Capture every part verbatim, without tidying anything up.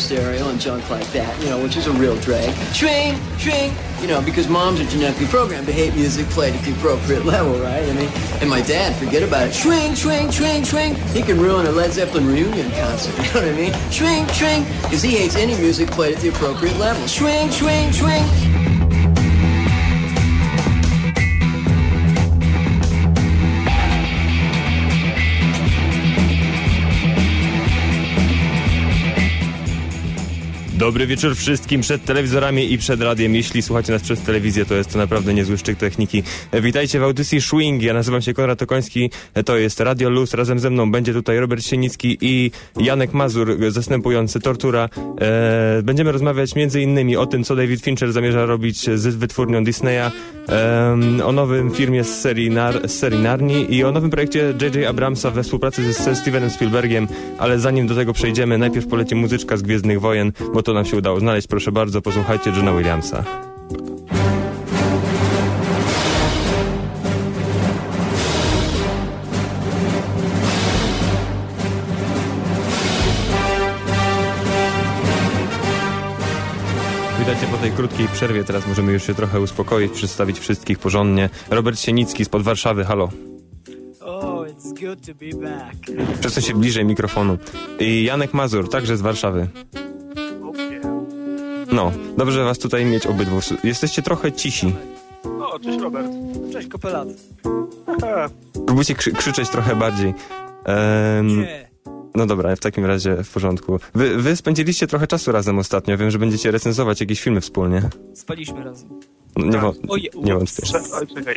stereo and junk like that, you know, which is a real drag. Swing, swing, you know, because moms are genetically programmed to hate music played at the appropriate level, right? I mean, and my dad, forget about it. Swing, swing, swing, swing. He can ruin a Led Zeppelin reunion concert, you know what I mean? Swing, swing, because he hates any music played at the appropriate level. Swing, swing, swing. Dobry wieczór wszystkim przed telewizorami i przed radiem. Jeśli słuchacie nas przez telewizję, to jest to naprawdę niezły szczyk techniki. Witajcie w audycji Swing. Ja nazywam się Konrad Okoński. To jest Radio Luz. Razem ze mną będzie tutaj Robert Sienicki i Janek Mazur, zastępujący Tortura. E, będziemy rozmawiać między innymi o tym, co David Fincher zamierza robić z wytwórnią Disneya, e, o nowym filmie z serii, Nar- z serii Narni i o nowym projekcie J J Abramsa we współpracy ze, ze Stevenem Spielbergiem. Ale zanim do tego przejdziemy, najpierw poleci muzyczka z Gwiezdnych Wojen, bo to nam się udało znaleźć. Proszę bardzo, posłuchajcie Johna Williamsa. Witajcie po tej krótkiej przerwie. Teraz możemy już się trochę uspokoić, przedstawić wszystkich porządnie. Robert Sienicki spod Warszawy, halo. Oh, it's good to be back. Przesuń się bliżej mikrofonu. I Janek Mazur, także z Warszawy. No, dobrze was tutaj mieć obydwu. Jesteście trochę cisi. O, cześć Robert. Cześć, kopelat. Próbujcie krzy- krzyczeć trochę bardziej. Ehm, Nie. no dobra, w takim razie w porządku. Wy, wy spędziliście trochę czasu razem ostatnio. Wiem, że będziecie recenzować jakieś filmy wspólnie. Spaliśmy razem. No, nie, wo- Oje, nie wątpię. Oj, czekaj.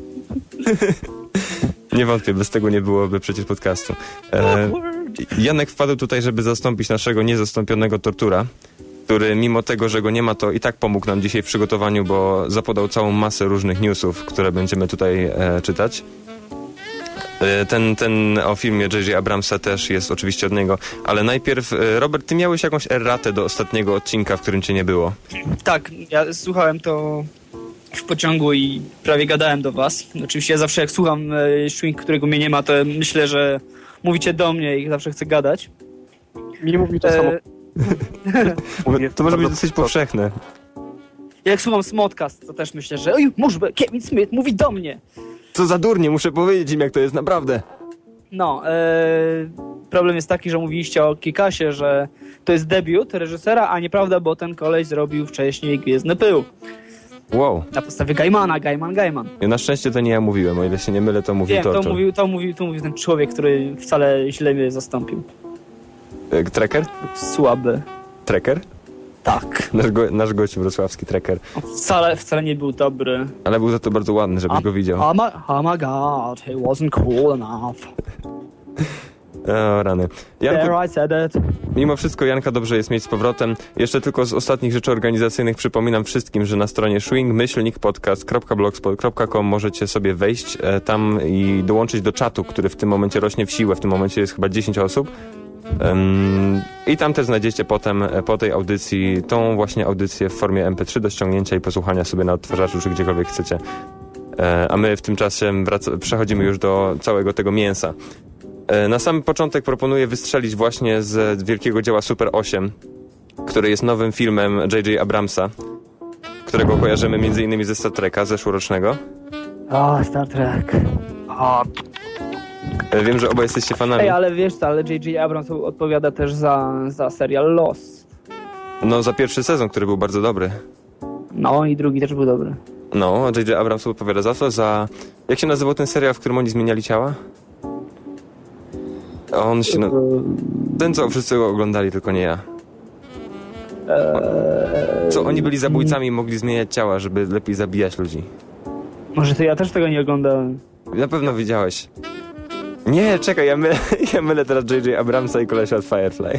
Nie wątpię, bez tego nie byłoby przecież podcastu. E, Janek wpadł tutaj, żeby zastąpić naszego niezastąpionego Tortura, który mimo tego, że go nie ma, to i tak pomógł nam dzisiaj w przygotowaniu, bo zapodał całą masę różnych newsów, które będziemy tutaj e, czytać. E, ten, ten o filmie J J Abramsa też jest oczywiście od niego, ale najpierw, e, Robert, ty miałeś jakąś erratę do ostatniego odcinka, w którym cię nie było. Tak, ja słuchałem to w pociągu i prawie gadałem do was. Oczywiście ja zawsze jak słucham e, Swing, którego mnie nie ma, to myślę, że mówicie do mnie i zawsze chcę gadać. Mi mówi to E, samo. Mówię, to może być dosyć powszechne. Jak słucham Smodcast, to też myślę, że oj, może Kevin Smith mówi do mnie. Co za durnie, muszę powiedzieć im, jak to jest naprawdę. No, e, problem jest taki, że mówiliście o Kikasie, że to jest debiut reżysera, a nieprawda, bo ten koleś zrobił wcześniej Gwiezdny Pył. Wow. Na podstawie Gaimana, Gaiman, Gaiman. Na szczęście to nie ja mówiłem, o ile się nie mylę, to mówił Wiem, to Tortur. mówił, to, mówił, to mówił ten człowiek, który wcale źle mnie zastąpił. E, Trekker? Słaby. Trekker? Tak. Nasz, go, nasz gość wrocławski Trekker. Wcale, wcale nie był dobry. Ale był za to bardzo ładny, żebyś go widział. Oh my, oh my god, he wasn't cool enough. O, rany. Janku, There I said it. mimo wszystko Janka dobrze jest mieć z powrotem. Jeszcze tylko z ostatnich rzeczy organizacyjnych przypominam wszystkim, że na stronie swing myślnik podcast kropka blogspot kropka com możecie sobie wejść e, tam i dołączyć do czatu, który w tym momencie rośnie w siłę. W tym momencie jest chyba dziesięć osób. Um, I tam też znajdziecie potem e, po tej audycji tą właśnie audycję w formie em pe trzy do ściągnięcia i posłuchania sobie na odtwarzaczu czy gdziekolwiek chcecie. E, a my w tym czasie wraca- przechodzimy już do całego tego mięsa. Na sam początek proponuję wystrzelić właśnie z wielkiego dzieła Super osiem, który jest nowym filmem J J Abramsa, którego kojarzymy między innymi ze Star Treka zeszłorocznego. O, Star Trek. A, Wiem, że oba jesteście fanami. Ej, ale wiesz co, ale J J Abrams odpowiada też za, za serial Lost. No, za pierwszy sezon, który był bardzo dobry. No i drugi też był dobry. No, J J Abrams odpowiada za to, za... Jak się nazywał ten serial, w którym oni zmieniali ciała? On się... No... Ten, co wszyscy go oglądali, tylko nie ja. Co, oni byli zabójcami i mogli zmieniać ciała, żeby lepiej zabijać ludzi. Może to ja też tego nie oglądałem. Na pewno widziałeś. Nie, czekaj, ja mylę, ja mylę teraz J J Abramsa i kolesia od Firefly.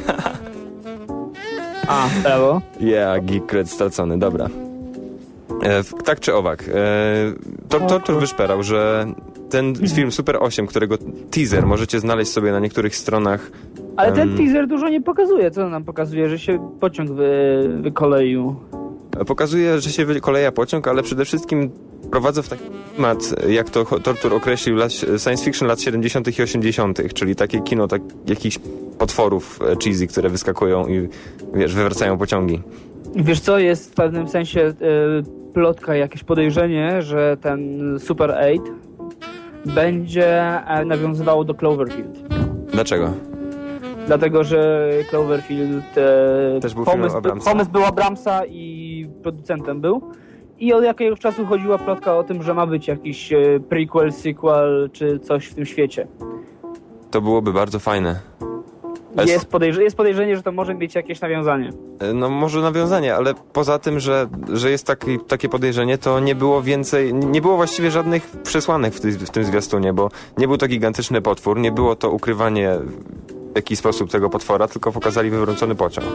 A, brawo. Yeah, geek cred stracony, dobra. E, tak czy owak, e, Tor- Tortur wyszperał, że ten film Super osiem, którego teaser możecie znaleźć sobie na niektórych stronach. Ale ten em, teaser dużo nie pokazuje. Co on nam pokazuje? Że się pociąg wy, wykoleił. Pokazuje, że się wykoleja pociąg, ale przede wszystkim prowadzę w taki klimat, jak to Tortur określił, lat, science fiction lat siedemdziesiątych i osiemdziesiątych, czyli takie kino tak, jakichś potworów cheesy, które wyskakują i wiesz, wywracają pociągi. Wiesz co, jest w pewnym sensie y, plotka, jakieś podejrzenie, że ten Super osiem będzie e, nawiązywało do Cloverfield. Dlaczego? Dlatego, że Cloverfield e, Też był pomysł, filmem Abramsa. pomysł był Abramsa i producentem był. I od jakiegoś czasu chodziła plotka o tym, że ma być jakiś e, prequel, sequel czy coś w tym świecie. To byłoby bardzo fajne. Es- Jest, podejrz- jest podejrzenie, że to może mieć jakieś nawiązanie. No może nawiązanie, ale poza tym, że, że jest taki, takie podejrzenie, to nie było więcej, nie było właściwie żadnych przesłanek w, ty, w tym zwiastunie, bo nie był to gigantyczny potwór, nie było to ukrywanie w jakiś sposób tego potwora, tylko pokazali wywrócony pociąg.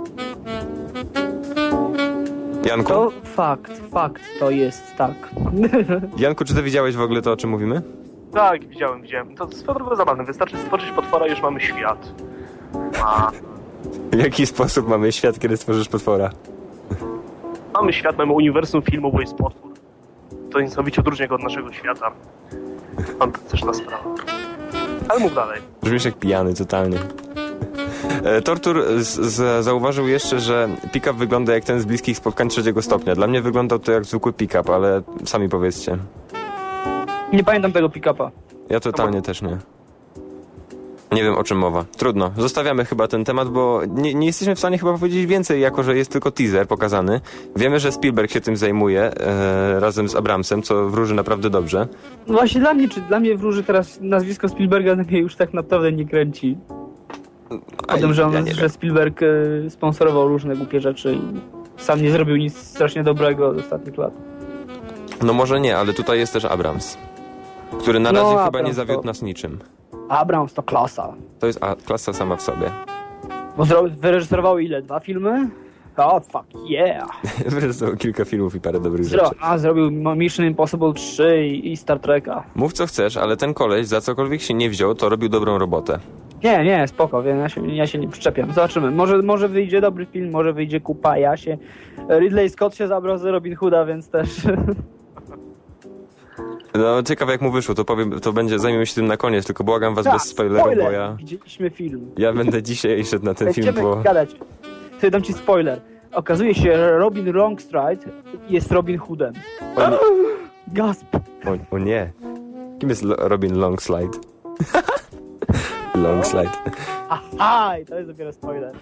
Janku? To fakt, fakt to jest, tak. Janku, czy ty widziałeś w ogóle to, o czym mówimy? Tak, widziałem, widziałem. To jest naprawdę zabawne. Wystarczy stworzyć potwora i już mamy świat. A W jaki sposób mamy świat, kiedy stworzysz potwora? mamy świat, mamy uniwersum filmu, bo jest potwór. To niesamowicie odróżnia go od naszego świata. Fantastyczna sprawa. Ale mów dalej. Brzmisz jak pijany totalnie. E, Tortur z, z, zauważył jeszcze, że pick-up wygląda jak ten z Bliskich Spotkań trzeciego stopnia. Dla mnie wyglądał to jak zwykły pick-up, ale sami powiedzcie. Nie pamiętam tego pick-upa. Ja totalnie też nie. Nie wiem, o czym mowa. Trudno. Zostawiamy chyba ten temat, bo nie, nie jesteśmy w stanie chyba powiedzieć więcej, jako że jest tylko teaser pokazany. Wiemy, że Spielberg się tym zajmuje e, razem z Abramsem, co wróży naprawdę dobrze. No właśnie dla mnie, czy dla mnie wróży teraz nazwisko Spielberga, mnie już tak naprawdę nie kręci. O tym, że, on, ja nie że wiem. Spielberg e, sponsorował różne głupie rzeczy i sam nie zrobił nic strasznie dobrego od ostatnich lat. No może nie, ale tutaj jest też Abrams, który na No, razie chyba Abrams nie zawiódł to- nas niczym. Abrams to klasa. To jest a, klasa sama w sobie. Bo zro- wyreżyserował ile? Dwa filmy? O, fuck yeah. Wyreżyserował kilka filmów i parę dobrych Zro- rzeczy. a, zrobił Mission Impossible trzy i, i Star Treka. Mów co chcesz, ale ten koleś za cokolwiek się nie wziął, to robił dobrą robotę. Nie, nie, spoko, wiem, ja się, ja się nie przyczepiam. Zobaczymy. Może, może wyjdzie dobry film, może wyjdzie kupa, ja się... Ridley Scott się zabrał za Robin Hooda, więc też... No ciekawe jak mu wyszło, to powiem, to będzie, zajmiemy się tym na koniec, tylko błagam was Tak, bez spoilerów, spoiler. bo ja, Widzieliśmy film. ja będę dzisiaj szedł na ten film, Będziemy bo... gadać. To dam ci spoiler. Okazuje się, że Robin Longstride jest Robin Hoodem. O nie, Gasp. o, o nie. Kim jest Lo- Robin Longslide? Longslide. Aha, i to jest dopiero spoiler.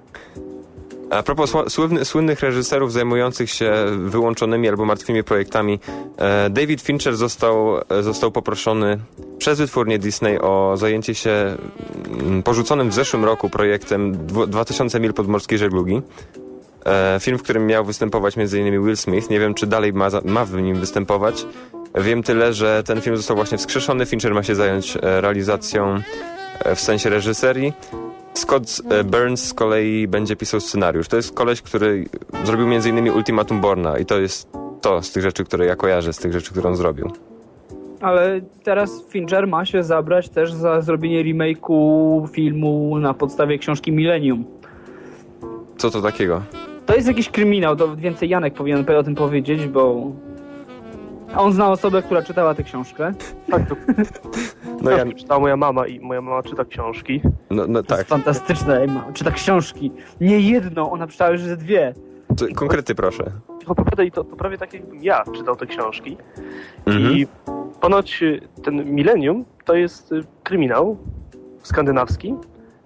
A propos sła- słynny, słynnych reżyserów zajmujących się wyłączonymi albo martwymi projektami, e, David Fincher został, e, został poproszony przez wytwórnię Disney o zajęcie się mm, porzuconym w zeszłym roku projektem dwu- dwa tysiące mil podmorskiej żeglugi. E, film, w którym miał występować między innymi Will Smith. Nie wiem, czy dalej ma, za- ma w nim występować. Wiem tyle, że ten film został właśnie wskrzeszony. Fincher ma się zająć e, realizacją e, w sensie reżyserii. Scott e, Burns z kolei będzie pisał scenariusz. To jest koleś, który zrobił między innymi Ultimatum Borna i to jest to z tych rzeczy, które ja kojarzę, z tych rzeczy, które on zrobił. Ale teraz Fincher ma się zabrać też za zrobienie remake'u filmu na podstawie książki Millennium. Co to takiego? To jest jakiś kryminał, to więcej Janek powinien o tym powiedzieć, bo... A on zna osobę, która czytała tę książkę. Tak, to No ja, czytała moja mama i moja mama czyta książki. no, no To tak, jest fantastyczne, ej, ma- czyta książki. Nie jedno, ona czytała już ze dwie. to, konkrety proszę. Opowiada i to, to prawie tak jakbym ja czytał te książki. Mhm. I ponoć y, ten Millennium to jest y, kryminał skandynawski.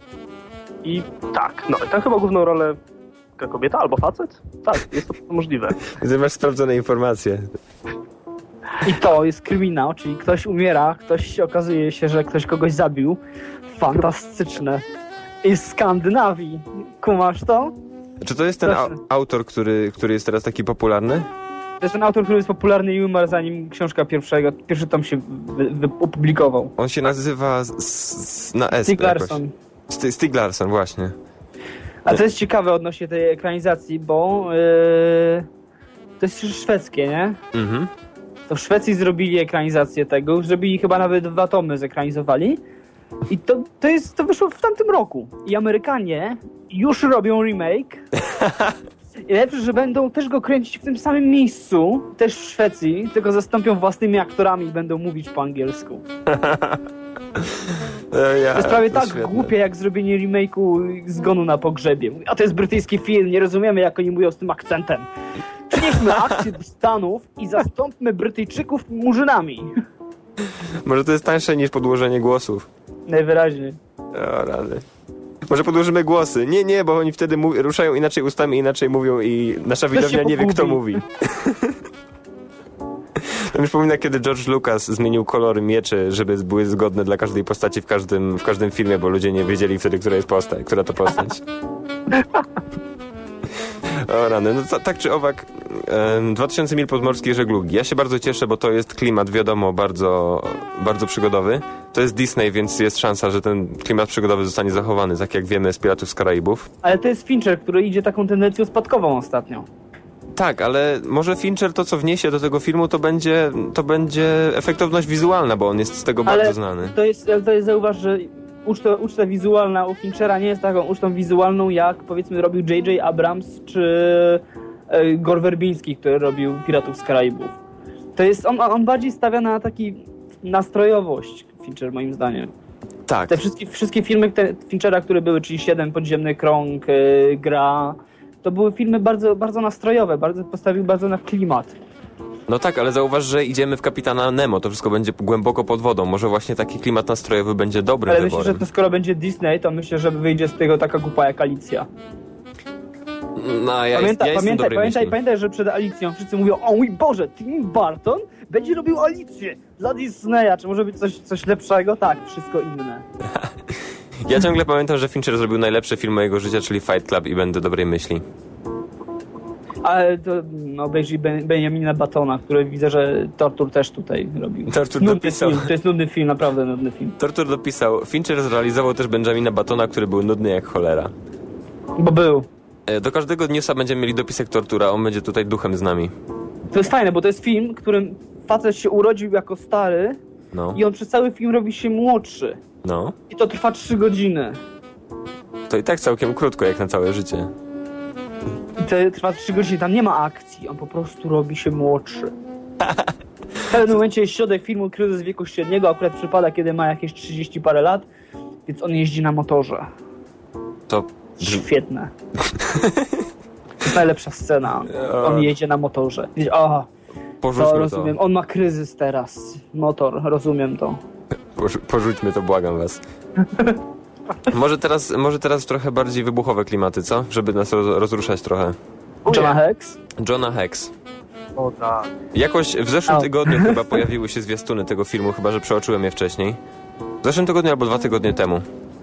I tak, no i tam chyba główną rolę gra kobieta albo facet? Tak, jest to możliwe. Ty masz sprawdzone informacje. I to jest kryminał, czyli ktoś umiera, ktoś okazuje się, że ktoś kogoś zabił. Fantastyczne. I z Skandynawii. Kumasz to? Czy to jest ten Proszę. au- autor, który, który jest teraz taki popularny? To jest ten autor, który jest popularny i umarł, zanim książka pierwszego, pierwszy tom się wy, wy, opublikował. On się nazywa z, z, na S. Stieg jakoś. Larsson. St- Stieg Larsson, właśnie. A to jest ciekawe odnośnie tej ekranizacji, bo yy, to jest szwedzkie, nie? Mhm. To w Szwecji zrobili ekranizację tego, zrobili chyba nawet dwa tomy zekranizowali i to, to, jest, to wyszło w tamtym roku. I Amerykanie już robią remake I lepsze, że będą też go kręcić w tym samym miejscu, też w Szwecji, tylko zastąpią własnymi aktorami i będą mówić po angielsku. No ja, to jest prawie to tak świetne. głupie, jak zrobienie remake'u Zgonu na pogrzebie. A to jest brytyjski film, nie rozumiemy, jak oni mówią z tym akcentem. Przenieśmy akcję do Stanów i zastąpmy Brytyjczyków murzynami. Może to jest tańsze niż podłożenie głosów. Najwyraźniej. O, rady. Może podłożymy głosy. Nie, nie, bo oni wtedy mów- ruszają inaczej ustami, inaczej mówią i nasza Ktoś widownia się nie wie, kto pogubi. mówi. To mi przypomina, kiedy George Lucas zmienił kolory mieczy, żeby były zgodne dla każdej postaci w każdym, w każdym filmie, bo ludzie nie wiedzieli wtedy, która jest postać, która to postać. O rany, no to, tak czy owak, um, dwa tysiące mil podmorskiej żeglugi. Ja się bardzo cieszę, bo to jest klimat, wiadomo, bardzo, bardzo przygodowy. To jest Disney, więc jest szansa, że ten klimat przygodowy zostanie zachowany, tak jak wiemy z Piratów z Karaibów. Ale to jest Fincher, który idzie taką tendencją spadkową ostatnio. Tak, ale może Fincher to, co wniesie do tego filmu, to będzie, to będzie efektowność wizualna, bo on jest z tego Ale bardzo znany. to jest, to jest zauważ, że uczta, uczta wizualna u Finchera nie jest taką ucztą wizualną, jak powiedzmy robił J J Abrams czy e, Gore Verbinski, który robił Piratów z Karaibów. To jest, on, on bardziej stawia na taki nastrojowość Fincher, moim zdaniem. Tak. Te wszystkie, wszystkie filmy te Finchera, które były, czyli Siedem, Podziemny Krąg, e, Gra, to były filmy bardzo, bardzo nastrojowe, bardzo postawił bardzo na klimat. No tak, ale zauważ, że idziemy w Kapitana Nemo, to wszystko będzie głęboko pod wodą. Może właśnie taki klimat nastrojowy będzie dobrym Ale wyborem. myślę, że to skoro będzie Disney, to myślę, że wyjdzie z tego taka kupa jak Alicja. No, ja Pamięta, jest, ja pamiętaj, pamiętaj, myśli. pamiętaj, że przed Alicją wszyscy mówią: o mój Boże, Tim Burton będzie robił Alicję dla Disneya. Czy może być coś, coś lepszego? Tak, wszystko inne. Ja ciągle pamiętam, że Fincher zrobił najlepszy film mojego życia, czyli Fight Club i będę dobrej myśli. Ale to no, obejrzyj ben, Benjamina Battona, który widzę, że Tortur też tutaj robił. Tortur nudny dopisał. film, to jest nudny film, naprawdę nudny film. Tortur dopisał, Fincher zrealizował też Benjamina Battona, który był nudny jak cholera. Bo był. E, Do każdego newsa będziemy mieli dopisek Tortura, on będzie tutaj duchem z nami. To jest fajne, bo to jest film, w którym facet się urodził jako stary No, i on przez cały film robi się młodszy. no. I to trwa trzy godziny. To i tak całkiem krótko, jak na całe życie. I to trwa trzy godziny, tam nie ma akcji, on po prostu robi się młodszy. W pewnym momencie jest środek filmu, kryzys wieku średniego, akurat przypada, kiedy ma jakieś trzydzieści parę lat, więc on jeździ na motorze. To... Świetne. To jest najlepsza scena. On jedzie na motorze. O, Porzućmy to to. rozumiem. On ma kryzys teraz. Motor, rozumiem to. Porzu- porzućmy to, błagam was. Może teraz, może teraz trochę bardziej wybuchowe klimaty, co? Żeby nas roz- rozruszać trochę. Johna Hex? Johna Hex. O tak. Jakoś w zeszłym O. tygodniu chyba pojawiły się zwiastuny tego filmu, chyba że przeoczyłem je wcześniej. W zeszłym tygodniu albo dwa tygodnie temu.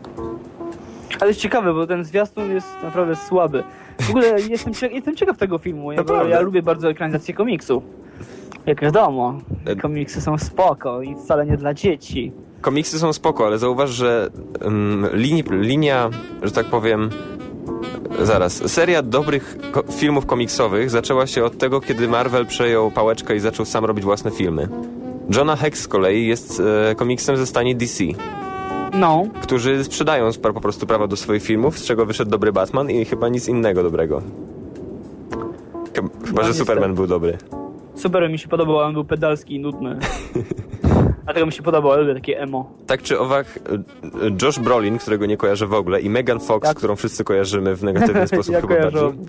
Ale jest ciekawe, bo ten zwiastun jest naprawdę słaby. W ogóle jestem, cie- jestem ciekaw tego filmu, ja, bo Naprawdę? ja lubię bardzo ekranizację komiksów. Jak wiadomo, E- komiksy są spoko i wcale nie dla dzieci. Komiksy są spoko, ale zauważ, że um, lini- linia, że tak powiem... Zaraz. Seria dobrych ko- filmów komiksowych zaczęła się od tego, kiedy Marvel przejął pałeczkę i zaczął sam robić własne filmy. Jonah Hex z kolei jest e, komiksem ze stanie D C, No, którzy sprzedają spra- po prostu prawa do swoich filmów, z czego wyszedł dobry Batman i chyba nic innego dobrego. Chyba, chyba że niestety. Superman był dobry. super mi się podobał, ale on był pedalski i nudny. Dlatego mi się podobał, ale lubię takie emo. Tak czy owak, e, e, Josh Brolin, którego nie kojarzę w ogóle, i Megan Fox, Tak. którą wszyscy kojarzymy w negatywny sposób Ja chyba kojarzę. bardziej.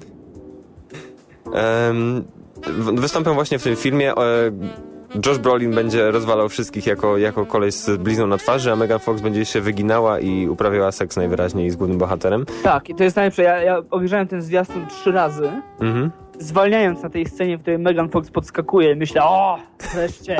Um, w- wystąpią właśnie w tym filmie. E, Josh Brolin będzie rozwalał wszystkich jako, jako koleś z blizną na twarzy, a Megan Fox będzie się wyginała i uprawiała seks najwyraźniej z głównym bohaterem. Tak, i to jest najlepsze. Ja, ja obejrzałem ten zwiastun trzy razy, Mhm. zwalniając na tej scenie, w której Megan Fox podskakuje i myślę: o, wreszcie.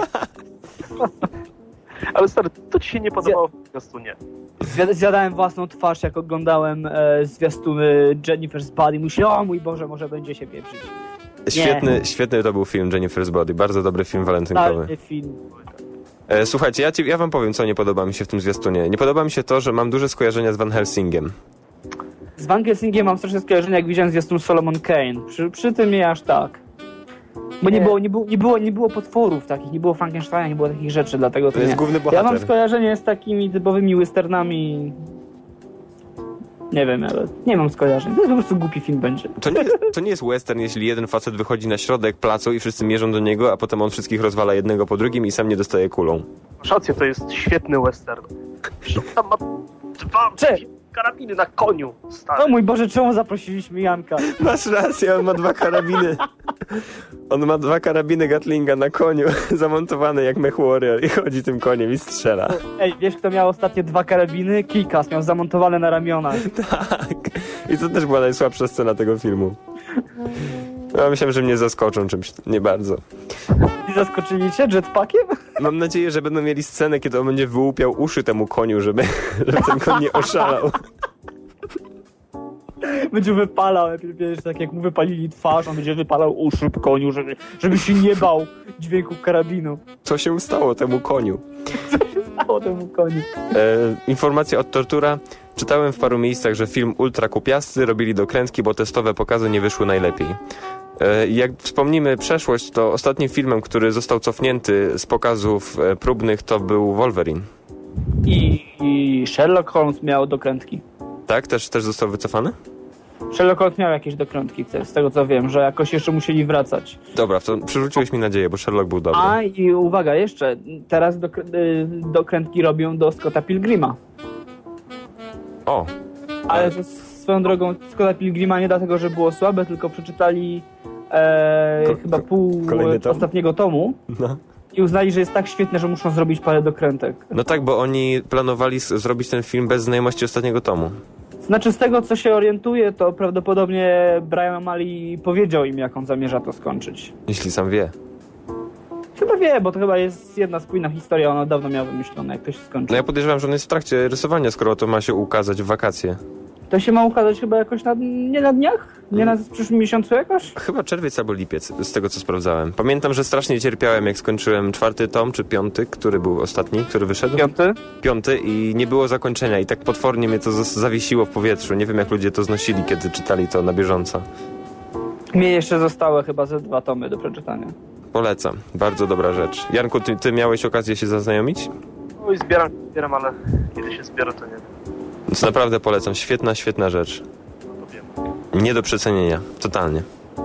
Ale stary, to ci się nie podobało w zwiastunie. Zwiad- Zjadałem własną twarz, jak oglądałem e, zwiastuny Jennifer's Body. Myślę: o mój Boże, może będzie się pieprzyć. Świetny, świetny to był film Jennifer's Body. Bardzo dobry film walentynkowy. Totalny film. E, słuchajcie, ja, ci, ja wam powiem, co nie podoba mi się w tym zwiastunie. Nie podoba mi się to, że mam duże skojarzenia z Van Helsingiem. Z Van Helsingiem mam straszne skojarzenia, jak widziałem zwiastun Solomon Kane. Przy, przy tym nie aż tak. Bo nie Nie. było, nie, było, nie, było, nie było potworów takich, nie było Frankensteina, nie było takich rzeczy, dlatego to, To jest nie. główny Ja mam bohater. skojarzenie z takimi typowymi westernami Nie wiem, ale nie mam skojarzeń. To jest po prostu głupi film będzie. To nie, jest, to nie jest western, jeśli jeden facet wychodzi na środek placu i wszyscy mierzą do niego, a potem on wszystkich rozwala jednego po drugim i sam nie dostaje kulą. Masz rację, to jest świetny western. Tam ma dwa Cześć. karabiny na koniu, stary. O mój Boże, czemu zaprosiliśmy Janka? Masz rację, on ma dwa karabiny. On ma dwa karabiny Gatlinga na koniu, zamontowane jak Mech Warrior i chodzi tym koniem i strzela. Ej, wiesz kto miał ostatnie dwa karabiny? Kikas miał zamontowane na ramionach. Tak. I to też była najsłabsza scena tego filmu. Ja myślałem, że mnie zaskoczą czymś. Nie bardzo. I zaskoczyli cię jetpackiem? Mam nadzieję, że będą mieli scenę, kiedy on będzie wyłupiał uszy temu koniu, żeby, żeby ten koń nie oszalał. Będzie wypalał, wiesz, tak jak mu wypalili twarz, on będzie wypalał uszy po koniu, żeby, żeby się nie bał dźwięku karabinu. Co się stało temu koniu? Co się stało temu koniu? E, informacja od Tortura. Czytałem w paru miejscach, że film ultra kupiasty robili dokrętki, bo testowe pokazy nie wyszły najlepiej. E, jak wspomnimy przeszłość, to ostatnim filmem, który został cofnięty z pokazów e, próbnych, to był Wolverine. I, I Sherlock Holmes miał dokrętki. Tak? Też, też został wycofany? Sherlock Holmes miał jakieś dokrętki, z tego co wiem, że jakoś jeszcze musieli wracać. Dobra, to przyrzuciłeś mi nadzieję, bo Sherlock był dobry. A i uwaga, jeszcze, teraz dokrę- y, dokrętki robią do Scotta Pilgrima. O! Ale to swoją drogą Scotta Pilgrima nie dlatego, że było słabe, tylko przeczytali e, Ko- chyba ko- pół kolejny tom? ostatniego tomu No. i uznali, że jest tak świetne, że muszą zrobić parę dokrętek. No tak, bo oni planowali s- zrobić ten film bez znajomości ostatniego tomu. Znaczy z tego, co się orientuje, to prawdopodobnie Brian O'Malley powiedział im, jak on zamierza to skończyć. Jeśli sam wie. Chyba wie, bo to chyba jest jedna spójna historia, ona dawno miała wymyślone, jak to się skończy. No ja podejrzewam, że on jest w trakcie rysowania, skoro to ma się ukazać w wakacje. To się ma ukazać chyba jakoś na, nie na dniach? Nie na w przyszłym miesiącu jakoś? Chyba czerwiec albo lipiec, z tego co sprawdzałem. Pamiętam, że strasznie cierpiałem, jak skończyłem czwarty tom, czy piąty, który był ostatni, który wyszedł? Piąty? Piąty i nie było zakończenia i tak potwornie mnie to z- zawiesiło w powietrzu. Nie wiem, jak ludzie to znosili, kiedy czytali to na bieżąco. Mnie jeszcze zostały chyba ze dwa tomy do przeczytania. Polecam. Bardzo dobra rzecz. Janku, ty, ty miałeś okazję się zaznajomić? Oj, zbieram, zbieram, ale kiedy się zbiorę, to nie wiem. Więc naprawdę polecam. Świetna, świetna rzecz. No to wiem. Nie do przecenienia. Totalnie.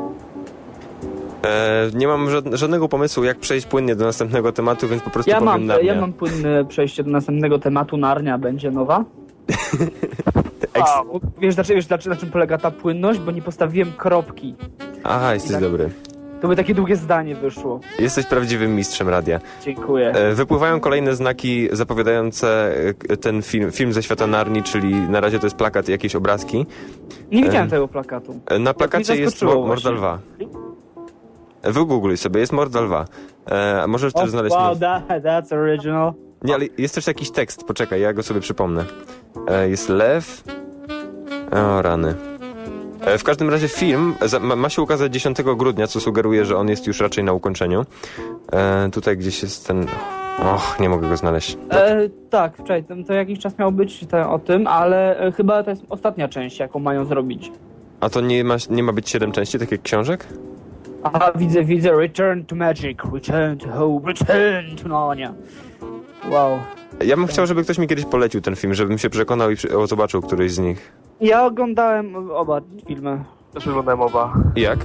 E, nie mam żad- żadnego pomysłu, jak przejść płynnie do następnego tematu, więc po prostu Ja powiem mam, na mnie. ja mam płynne przejście do następnego tematu. Narnia będzie nowa. Eks- A, Wiesz, dlaczego, wiesz dlaczego, na czym polega ta płynność? Bo nie postawiłem kropki. Aha, jesteś tak. dobry. To by takie długie zdanie wyszło. Jesteś prawdziwym mistrzem radia. Dziękuję. E, wypływają kolejne znaki zapowiadające e, ten film, film ze świata Narni, czyli na razie to jest plakat i jakieś obrazki. Nie widziałem e, tego plakatu. E, na plakacie mnie jest zaskoczyło Mo- Morda właśnie. Lwa. E, Wygoogluj sobie, jest Morda Lwa. E, a możesz też Oh, znaleźć... wow, that, that's original. Nie, ale jest też jakiś tekst, poczekaj, ja go sobie przypomnę. E, jest lew... O, rany. E, w każdym razie film za, ma, ma się ukazać dziesiątego grudnia, co sugeruje, że on jest już raczej na ukończeniu. E, tutaj gdzieś jest ten... Och, nie mogę go znaleźć. E, tak, wczoraj, to, to jakiś czas miał być to, o tym, ale e, chyba to jest ostatnia część, jaką mają zrobić. A to nie ma, nie ma być siedem części, tak jak książek? Aha, widzę, widzę, Return to Magic, Return to Hope, Return to Narnia. Wow. Ja bym chciał, żeby ktoś mi kiedyś polecił ten film, żebym się przekonał i przy, o, zobaczył któryś z nich. Ja oglądałem oba filmy. też oglądałem oba. I jak?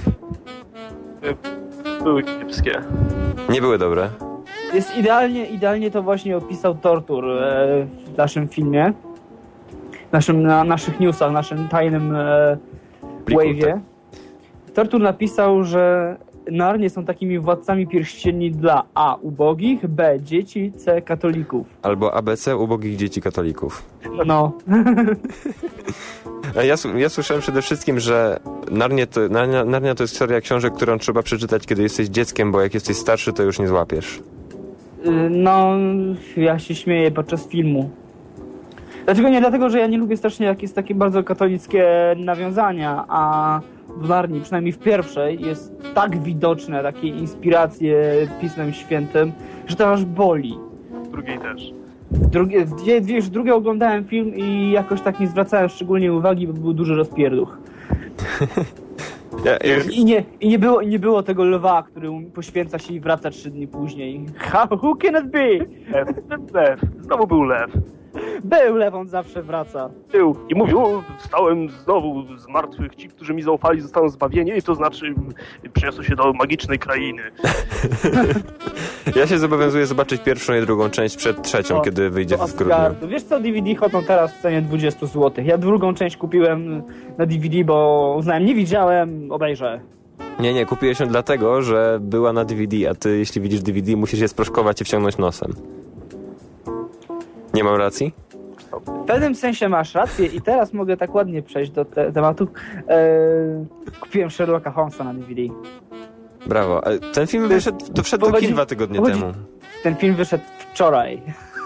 Były kiepskie. Nie były dobre. Jest idealnie, idealnie to właśnie opisał Tortur e, w naszym filmie. Naszym, na naszych newsach, naszym tajnym e, Pliku, wave'ie. Tortur napisał, że Narnie są takimi władcami pierścieni dla A. ubogich, B. dzieci, C. katolików. Albo A B C ubogich dzieci katolików. No. A Ja, s- ja słyszałem przede wszystkim, że Narnia to, Narnia, Narnia to jest seria książek, którą trzeba przeczytać, kiedy jesteś dzieckiem, bo jak jesteś starszy, to już nie złapiesz. Y, No, ja się śmieję podczas filmu. Dlaczego nie? Dlatego, że ja nie lubię strasznie, jak jest takie bardzo katolickie nawiązania, a w Narni, przynajmniej w pierwszej, jest tak widoczne takie inspiracje Pismem Świętym, że to aż boli. W drugiej też. W drugie, w dwie, dwie, już w drugie oglądałem film i jakoś tak nie zwracałem szczególnie uwagi, bo był duży rozpierduch. Ja, ja, I nie, i nie, było, i nie było tego lwa, który um- poświęca się i wraca trzy dni później. How, who can it be? Lew. Lew. Znowu był lew. Był, Lewon zawsze wraca. Był i mówił, o, wstałem znowu z martwych, ci, którzy mi zaufali, zostaną zbawieni, i to znaczy przyniosą się do magicznej krainy. Ja się zobowiązuję zobaczyć pierwszą i drugą część przed trzecią, O, kiedy wyjdzie do w grudniu. Asgardu. Wiesz co, D V D chodzą teraz w cenie dwadzieścia złotych. Ja drugą część kupiłem na D V D, bo uznałem, nie widziałem, obejrzę. Nie, nie, kupiłeś ją dlatego, że była na D V D, a ty jeśli widzisz D V D, musisz je sproszkować i wciągnąć nosem. Nie mam racji? W pewnym sensie masz rację i teraz mogę tak ładnie przejść do te tematu. Eee, kupiłem Sherlocka Holmesa na D V D. Brawo. A ten film wyszedł, to wszedł do Pochodzi- kin dwa tygodnie pochodzi- temu. Ten film wyszedł wczoraj.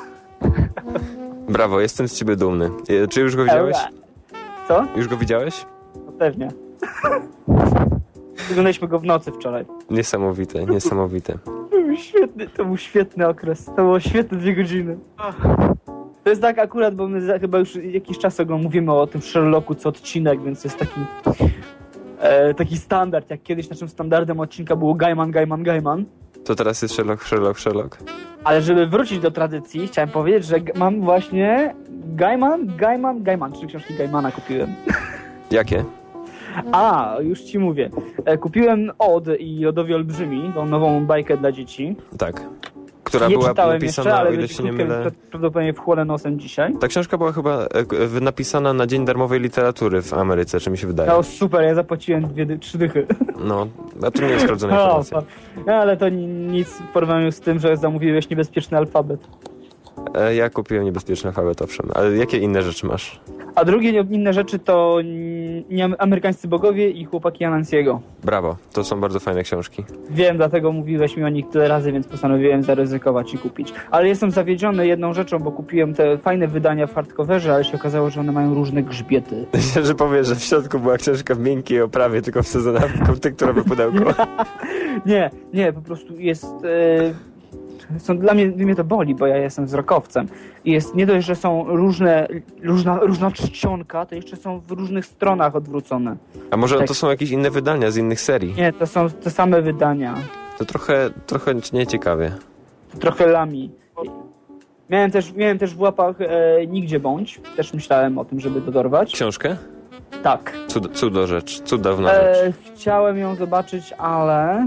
Brawo, jestem z ciebie dumny. E, Czy już go widziałeś? Co? Już go widziałeś? No pewnie. Oglądaliśmy go w nocy wczoraj. Niesamowite, niesamowite. To był świetny, to był świetny okres. To było świetne dwie godziny. To jest tak akurat, bo my za, chyba już jakiś czas go mówimy o tym Sherlocku co odcinek, więc jest taki e, taki standard, jak kiedyś naszym standardem odcinka było Gaiman, Gaiman, Gaiman. To teraz jest Sherlock, Sherlock, Sherlock. Ale żeby wrócić do tradycji, chciałem powiedzieć, że g- mam właśnie Gaiman, Gaiman, Gaiman, trzy książki Gaimana kupiłem. Jakie? A, już ci mówię. E, kupiłem Od i Lodowi Olbrzymi, tą nową bajkę dla dzieci. Tak. Która nie była czytałem napisana, jeszcze, ale o ile będzie się nie krótko, mylę... więc prawdopodobnie wchłonę nosem dzisiaj. Ta książka była chyba e, e, napisana na Dzień Darmowej Literatury w Ameryce, czy mi się wydaje. No super, ja zapłaciłem dwie, dy- trzy dychy. No, a to nie jest sprawdzona No, informacja. no, ale to ni- nic w porównaniu z tym, że zamówiłeś niebezpieczny alfabet. E, Ja kupiłem niebezpieczny alfabet, owszem. Ale jakie inne rzeczy masz? A drugie nie- inne rzeczy to mm, nie- Amerykańscy Bogowie i Chłopaki Anansiego. Brawo, to są bardzo fajne książki. Wiem, dlatego mówiłeś mi o nich tyle razy, więc postanowiłem zaryzykować i kupić. Ale jestem zawiedziony jedną rzeczą, bo kupiłem te fajne wydania w hardcoverze, ale się okazało, że one mają różne grzbiety. Myślę, że powiesz, że w środku była książka w miękkiej oprawie, tylko wsadzona w tekturowe pudełko. Nie, nie, po prostu jest... E, są, dla mnie, mnie to boli, bo ja jestem wzrokowcem. I jest nie dość, że są różne, różna, różna czcionka, to jeszcze są w różnych stronach odwrócone. A może Tak. to są jakieś inne wydania z innych serii? Nie, to są te same wydania. To trochę, trochę nieciekawie. To trochę lami. Miałem też, miałem też w łapach e, Nigdzie Bądź. Też myślałem o tym, żeby to dorwać. Książkę? Tak. Cud, cudo rzecz, cudowna rzecz. E, chciałem ją zobaczyć, ale...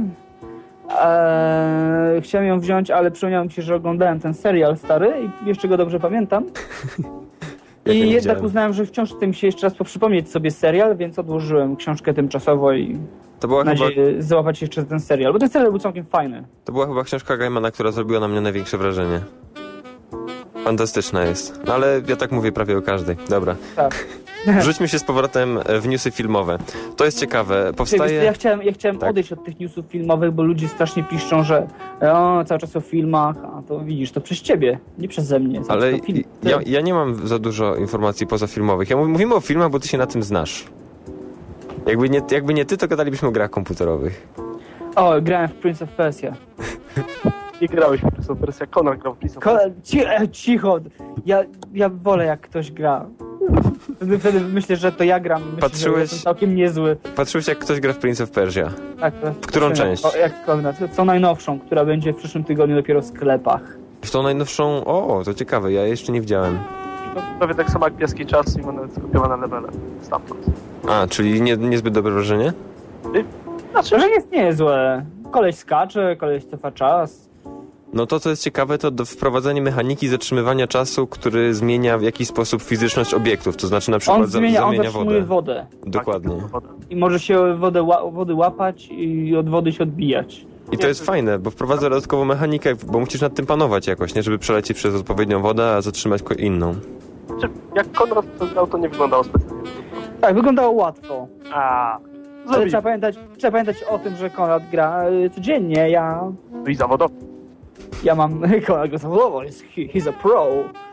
E, chciałem ją wziąć, ale przypomniałem się, że oglądałem ten serial stary i jeszcze go dobrze pamiętam. Ja I nie jednak widziałem. uznałem, że wciąż chcę mi się jeszcze raz poprzypomnieć sobie serial, więc odłożyłem książkę tymczasowo i To była, mam chyba, nadzieję załapać jeszcze ten serial, bo ten serial był całkiem fajny. to była chyba książka Gaimana, która zrobiła na mnie największe wrażenie. Fantastyczna jest. No ale ja tak mówię prawie o każdej. Dobra. Tak. Wrzućmy się z powrotem w newsy filmowe. To jest ciekawe. Powstaje... Ja chciałem, ja chciałem Tak. odejść od tych newsów filmowych, bo ludzie strasznie piszczą, że o, cały czas o filmach, a to widzisz, to przez ciebie, nie przeze mnie. Cały Ale czas o film. ja, ja nie mam za dużo informacji pozafilmowych. Ja mów, mówimy o filmach, bo ty się na tym znasz. Jakby nie, jakby nie ty, to gadalibyśmy o grach komputerowych. O, grałem w Prince of Persia. Nie grałeś w Prince of Persia, Conan grał w Prince of Ko- Persia. ci- e, cicho, ja, ja wolę jak ktoś gra. Wtedy, wtedy myślę, że to ja gram. Myślę, Patrzyłeś- że jestem całkiem niezły. Patrzyłeś, jak ktoś gra w Prince of Persia. Tak, W którą część? O, jak Konrad, co najnowszą, która będzie w przyszłym tygodniu dopiero w sklepach. W tą najnowszą... O, to ciekawe, ja jeszcze nie widziałem. To prawie tak samo jak Piaski Czas i ma nawet skopiowane levele stamtąd. A, czyli nie, niezbyt dobre wrażenie? Znaczy, Że jest niezłe. Koleś skacze, koleś cofa czas. No to, co jest ciekawe, to do wprowadzenie mechaniki zatrzymywania czasu, który zmienia w jakiś sposób fizyczność obiektów, to znaczy na przykład On zmienia, za, on zamienia zatrzymuje wodę. wodę. Dokładnie. Tak, wodę. I może się wodę, ła- wody łapać i od wody się odbijać. I to jest fajne, bo wprowadza dodatkową mechanikę, bo musisz nad tym panować jakoś, nie? Żeby przelecieć przez odpowiednią wodę, a zatrzymać ko- inną. Znaczy, jak Konrad to grał, to nie wyglądało specjalnie. Tak, wyglądało łatwo. A, Ale zrobili. trzeba pamiętać, trzeba pamiętać o tym, że Konrad gra y, codziennie. Ja, No i zawodowo. ja mam Konrad gra zawodowo, jest- he, he's a pro.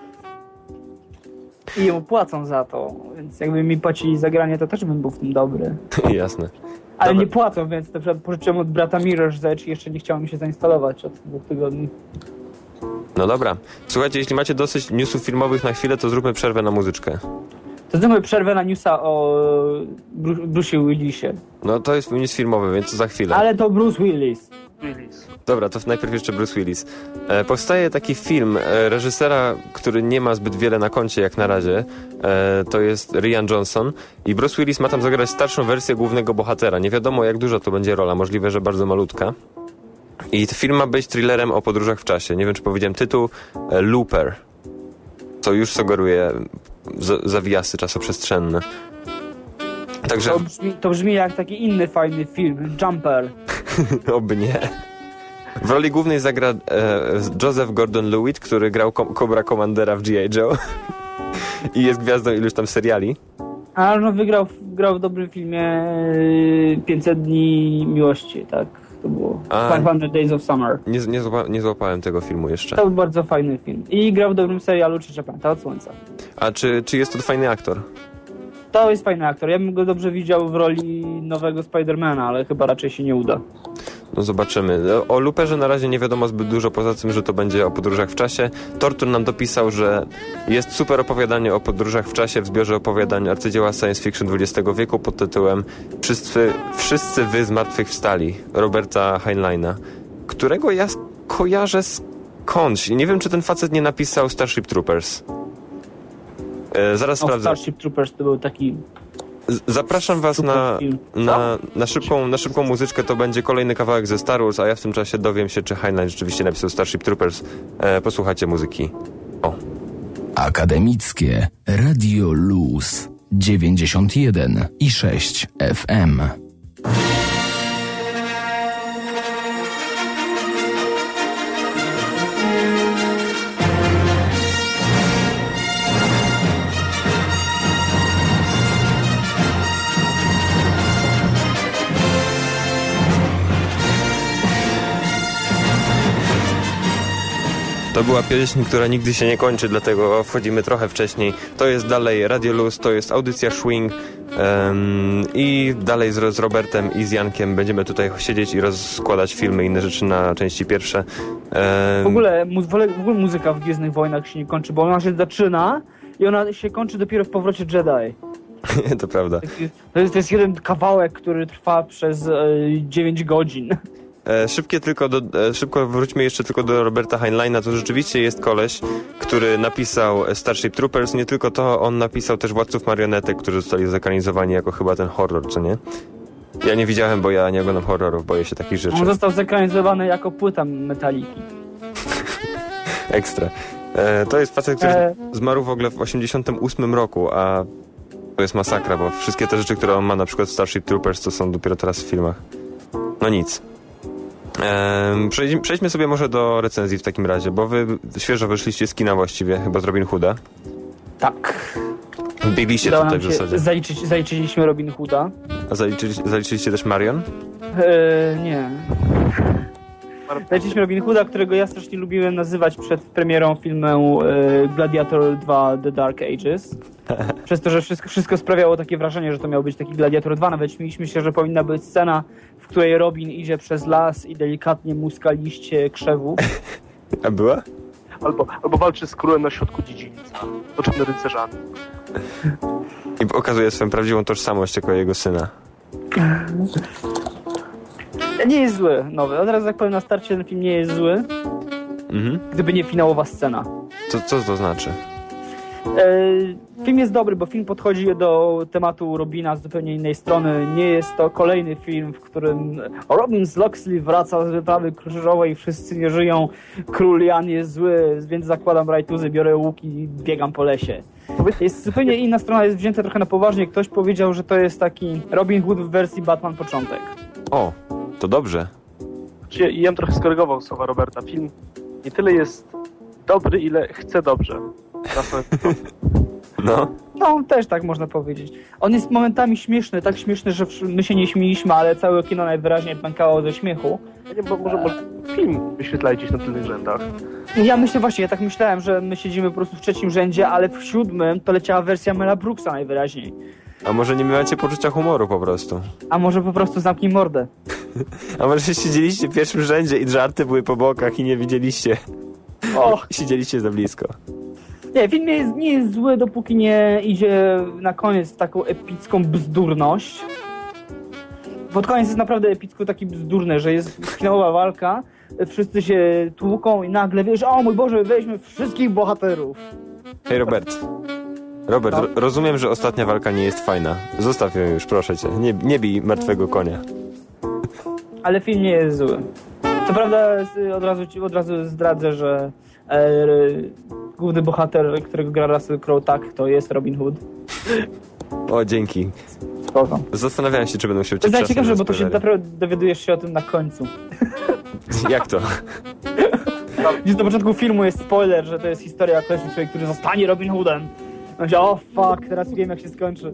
I jemu płacą za to, więc jakby mi płacili za granie, to też bym był w tym dobry. Jasne. Ale Dobra. nie płacą, więc na przykład pożyczyłem od brata Mirror's Edge i jeszcze nie chciało mi się zainstalować od dwóch tygodni. No dobra. Słuchajcie, jeśli macie dosyć newsów filmowych na chwilę, to zróbmy przerwę na muzyczkę. To zróbmy przerwę na newsa o Bru- Bruce'ie Willisie. No to jest news filmowy, więc to za chwilę. Ale to Bruce Willis. Willis. Dobra, to najpierw jeszcze Bruce Willis. E, powstaje taki film e, reżysera, który nie ma zbyt wiele na koncie jak na razie. E, to jest Rian Johnson i Bruce Willis ma tam zagrać starszą wersję głównego bohatera. Nie wiadomo jak duża to będzie rola, możliwe, że bardzo malutka. I film ma być thrillerem o podróżach w czasie. Nie wiem, czy powiedziałem tytuł. E, Looper. Co już sugeruje z- zawiasy czasoprzestrzenne. Także... To brzmi, to brzmi jak taki inny fajny film, Jumper. Oby nie. W roli głównej zagra e, Joseph Gordon-Levitt, który grał Ko- Cobra Commandera w G I. Joe i jest gwiazdą iluś tam seriali. A no wygrał grał w dobrym filmie yy, pięćset dni miłości, tak? To było A. pięćset Days of Summer. Nie, nie, złapa, nie złapałem tego filmu jeszcze. To był bardzo fajny film. I grał w dobrym serialu Trzecia Planeta od Słońca. A czy, czy jest to fajny aktor? To jest fajny aktor. Ja bym go dobrze widział w roli nowego Spidermana, ale chyba raczej się nie uda. No zobaczymy. O Looperze na razie nie wiadomo zbyt dużo, poza tym, że to będzie o podróżach w czasie. Tortur nam dopisał, że jest super opowiadanie o podróżach w czasie w zbiorze opowiadań arcydzieła science fiction dwudziestego wieku pod tytułem Wszyscy, Wszyscy wy zmartwychwstali Roberta Heinleina, którego ja kojarzę skądś. Nie wiem, czy ten facet nie napisał Starship Troopers. E, zaraz O, sprawdzę. Starship Troopers to był taki... Z- Zapraszam was Super na, film. na, na, szybką, na szybką muzyczkę. To będzie kolejny kawałek ze Star Wars, a ja w tym czasie dowiem się, czy Heinlein rzeczywiście napisał Starship Troopers. E, posłuchajcie muzyki. O. Akademickie Radio Luz dziewięćdziesiąt jeden i sześć F M. To była pieśń, która nigdy się nie kończy, dlatego wchodzimy trochę wcześniej. To jest dalej Radio Luz, to jest audycja Swing um, i dalej z, z Robertem i z Jankiem będziemy tutaj siedzieć i rozkładać filmy i inne rzeczy na części pierwsze. Um, W ogóle, mu- w ogóle w ogóle muzyka w Gwiezdnych Wojnach się nie kończy, bo ona się zaczyna i ona się kończy dopiero w Powrocie Jedi. to prawda. To jest, to jest jeden kawałek, który trwa przez e, dziewięć godzin. E, szybkie tylko do, e, szybko wróćmy jeszcze tylko do Roberta Heinleina. To rzeczywiście jest koleś, który napisał Starship Troopers. Nie tylko to, on napisał też Władców Marionetek, którzy zostali zekranizowani jako chyba ten horror, co nie? Ja nie widziałem, bo ja nie oglądam horrorów, boję się takich rzeczy. On został zekranizowany jako płyta Metaliki. Ekstra. E, to jest facet, który E. zmarł w ogóle w osiemdziesiątym ósmym roku, a to jest masakra, bo wszystkie te rzeczy, które on ma, na przykład w Starship Troopers, to są dopiero teraz w filmach. No nic. Ehm, przejdźmy, przejdźmy sobie może do recenzji w takim razie, bo wy świeżo wyszliście z kina właściwie, chyba z Robin Hooda. Tak. Biegliście Udało tutaj nam w się zasadzie. zaliczyć, zaliczyliśmy Robin Hooda. A zaliczyliście, zaliczyliście też Marion? Eee, nie. Zaliczyliśmy Robin Hooda, którego ja strasznie lubiłem nazywać przed premierą filmu e, Gladiator dwa The Dark Ages. Przez to, że wszystko, wszystko sprawiało takie wrażenie, że to miał być taki Gladiator dwa. Nawet śmieliśmy się, że powinna być scena, w której Robin idzie przez las i delikatnie muska liście krzewów. A była? Albo, albo walczy z królem na środku dziedzińca, otoczony rycerzami. I okazuje swoją prawdziwą tożsamość jako jego syna. Nie jest zły, nowy. Od razu jak powiem na starcie, ten film nie jest zły, Mhm. gdyby nie finałowa scena. Co, co to znaczy? E, film jest dobry, bo film podchodzi do tematu Robina z zupełnie innej strony. Nie jest to kolejny film, w którym Robin z Locksley wraca z wyprawy krzyżowej, wszyscy nie żyją, król Jan jest zły, więc zakładam rajtuzy, biorę łuk i biegam po lesie. Jest zupełnie inna strona, jest wzięta trochę na poważnie. Ktoś powiedział, że to jest taki Robin Hood w wersji Batman początek. O, to dobrze. Ja, ja bym trochę skorygował słowa Roberta. Film nie tyle jest dobry, ile chce dobrze. Na samym początku. No. No, też tak można powiedzieć. On jest momentami śmieszny, tak śmieszny, że my się nie śmieliśmy, ale całe kino najwyraźniej pękało ze śmiechu. Nie, bo może, może film wyświetlaj gdzieś na tylnych rzędach. Ja myślę właśnie, ja tak myślałem, że my siedzimy po prostu w trzecim rzędzie, ale w siódmym to leciała wersja Mela Brooksa najwyraźniej. A może nie macie poczucia humoru po prostu? A może po prostu zamknij mordę. A może siedzieliście w pierwszym rzędzie i żarty były po bokach i nie widzieliście? Och, Siedzieliście za blisko. Nie, film nie jest, nie jest zły, dopóki nie idzie na koniec w taką epicką bzdurność. Pod koniec jest naprawdę epicko taki bzdurne, że jest finałowa walka, wszyscy się tłuką i nagle wiesz, o mój Boże, weźmy wszystkich bohaterów. Hej Robert. Robert, No. ro- rozumiem, że ostatnia walka nie jest fajna. Zostaw ją już, proszę cię. Nie, nie bij martwego konia. Ale film nie jest zły. Co prawda od razu, ci- od razu zdradzę, że e, główny bohater, którego gra Russell Crowe, tak, to jest Robin Hood. O, dzięki. Spoko. Zastanawiałem się, czy będę musiał To cię jest przesłać najciekawsze, za bo to się spoilery. naprawdę dowiadujesz się o tym na końcu. Jak to? Gdzieś na początku filmu jest spoiler, że to jest historia określona człowiek, który zostanie Robin Hoodem. No się, o fuck, teraz wiem jak się skończy.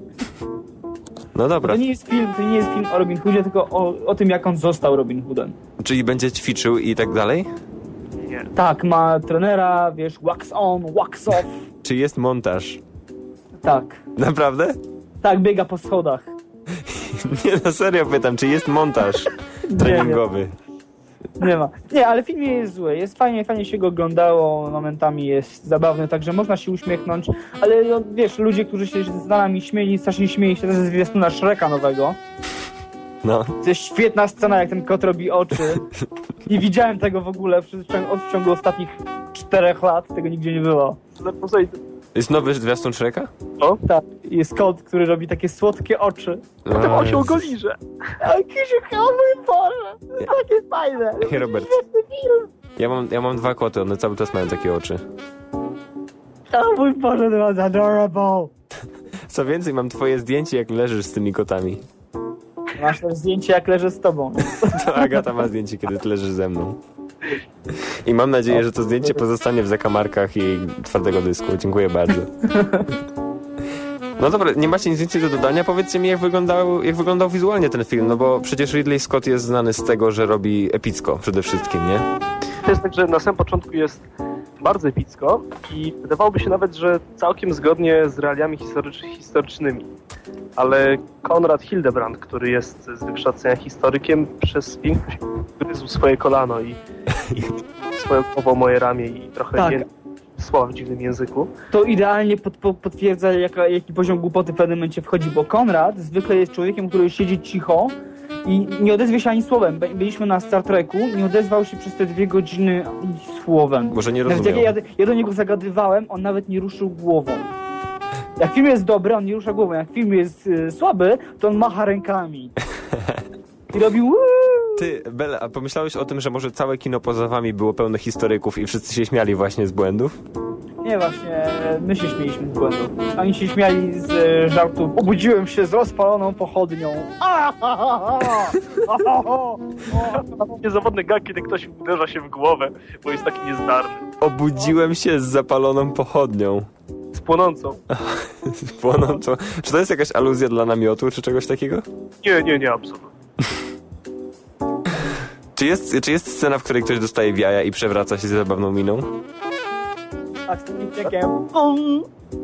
No dobra. To nie jest film, to nie jest film o Robin Hoodzie, tylko o, o tym jak on został Robin Hoodem. Czyli będzie ćwiczył i tak dalej? Nie. Tak, ma trenera, wiesz, wax on, wax off. Czy jest montaż? Tak. Naprawdę? Tak, biega po schodach. Nie, no serio pytam, czy jest montaż treningowy? Nie ma. Nie, ale film nie jest zły. Jest fajnie, fajnie się go oglądało, momentami jest zabawny, także można się uśmiechnąć, ale no, wiesz, ludzie, którzy się z nami śmieli, strasznie śmieli się też ze zwiastuna Shreka nowego. No. To jest świetna scena, jak ten kot robi oczy. Nie widziałem tego w ogóle w ciągu, w ciągu ostatnich czterech lat, tego nigdzie nie było. Ale poza Jest nowy zwiastun Shreka? o, Tak, jest kot, który robi takie słodkie oczy. potem O, osioł Jezus. go liże. A Kisiu, o mój Boże, to takie fajne. Hej, Robert. Świetny film. Ja mam, ja mam dwa koty, one cały czas mają takie oczy. O mój Boże, to was adorable. Co więcej, mam twoje zdjęcie, jak leżysz z tymi kotami. Masz też zdjęcie, jak leżę z tobą. To Agata ma zdjęcie, kiedy ty leżysz ze mną. I mam nadzieję, że to zdjęcie pozostanie w zakamarkach jej twardego dysku. Dziękuję bardzo. No dobra, nie macie nic więcej do dodania? Powiedzcie mi, jak wyglądał, jak wyglądał wizualnie ten film, no bo przecież Ridley Scott jest znany z tego, że robi epicko przede wszystkim, nie? To jest tak, że na samym początku jest bardzo epicko i wydawałoby się nawet, że całkiem zgodnie z realiami historycz- historycznymi. Ale Konrad Hildebrand, który jest z wykształcenia historykiem, przez większość gryzł swoje kolano i, i swoją głową moje ramię i trochę Tak. nie, słowa w dziwnym języku. To idealnie pod, po, potwierdza, jaka, jaki poziom głupoty w pewnym momencie wchodzi, bo Konrad zwykle jest człowiekiem, który siedzi cicho i nie odezwie się ani słowem. By- Byliśmy na Star Treku, nie odezwał się przez te dwie godziny ani słowem. Może nie Nawet rozumiał. jak ja, ja do niego zagadywałem, on nawet nie ruszył głową. Jak film jest dobry, on nie rusza głową. Jak film jest y, słaby, to on macha rękami. I robi "Woo!" Ty, Bela, a pomyślałeś o tym, że może całe kino poza wami było pełne historyków i wszyscy się śmiali właśnie z błędów? Nie, właśnie, my się śmieliśmy z błędów. Oni się śmiali z e, żartów. Obudziłem się z rozpaloną pochodnią. A, ha, ha, ha. A, ha, ha. Niezawodny gag, kiedy ktoś uderza się w głowę, bo jest taki niezdarny. Obudziłem się z zapaloną pochodnią. Z płonącą. Płonącą. Czy to jest jakaś aluzja dla namiotu, czy czegoś takiego? Nie, nie, nie, absolutnie. Czy jest, czy jest scena, w której ktoś dostaje w jaja i przewraca się z zabawną miną? Tak, z tym ciekiem. Um.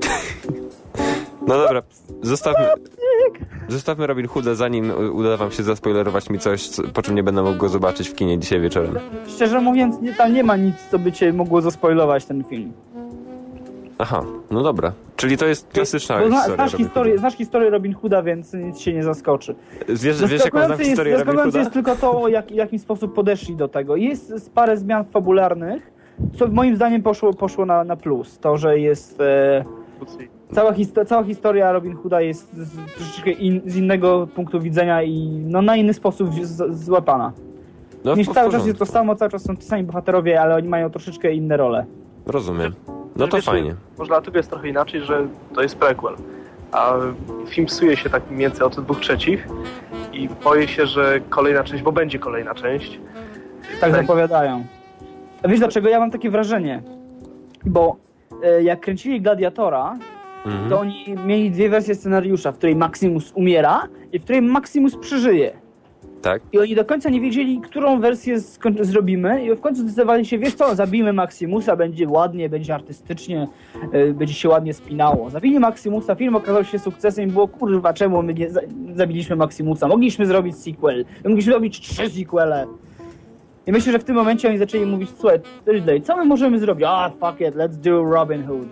No dobra, zostawmy, zostawmy Robin Hooda, zanim uda wam się zaspoilerować mi coś, co, po czym nie będę mógł go zobaczyć w kinie dzisiaj wieczorem. Szczerze mówiąc, nie, tam nie ma nic, co by cię mogło zaspoilować ten film. Aha, no dobra. Czyli to jest klasyczna Bo zna, historia. znasz, Robin historię, Hooda. znasz historię Robin Hooda, więc nic się nie zaskoczy. Wiesz, wiesz jaką znam Zaskakujące jest, historię Robin zaskakujące Hooda? jest tylko to, jak, w jaki sposób podeszli do tego. Jest parę zmian fabularnych, co moim zdaniem poszło, poszło na, na plus. To, że jest... E, Cała, histo- cała historia Robin Hooda jest z, troszeczkę in, z innego punktu widzenia i no, na inny sposób z, złapana. No, Niż w cały czas porządku. jest to samo, cały czas są ci sami bohaterowie, ale oni mają troszeczkę inne role. Rozumiem. No to Wiesz, fajnie. Może dlatego jest trochę inaczej, że to jest prequel. A film psuje się tak mniej więcej od dwóch trzecich i boję się, że kolejna część, bo będzie kolejna część. Tak będzie- zapowiadają. A wiesz dlaczego? Ja mam takie wrażenie, bo e, jak kręcili Gladiatora, Mhm. to oni mieli dwie wersje scenariusza, w której Maximus umiera i w której Maximus przeżyje. Tak? I oni do końca nie wiedzieli, którą wersję skoń- zrobimy i w końcu zdecydowali się, wiesz co, zabijmy Maximusa, będzie ładnie, będzie artystycznie, yy, będzie się ładnie spinało. Zabili Maximusa, film okazał się sukcesem i było, kurwa, czemu my nie za- zabiliśmy Maximusa? Mogliśmy zrobić sequel, mogliśmy zrobić trzy sequele. I myślę, że w tym momencie oni zaczęli mówić, słuchaj, Ridley, co my możemy zrobić? Ah, fuck it, let's do Robin Hood.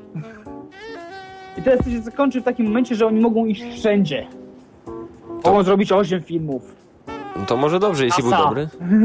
I teraz to się zakończy w takim momencie, że oni mogą iść wszędzie. To... Mogą zrobić osiem filmów. To może dobrze, jeśli Asa. był dobry.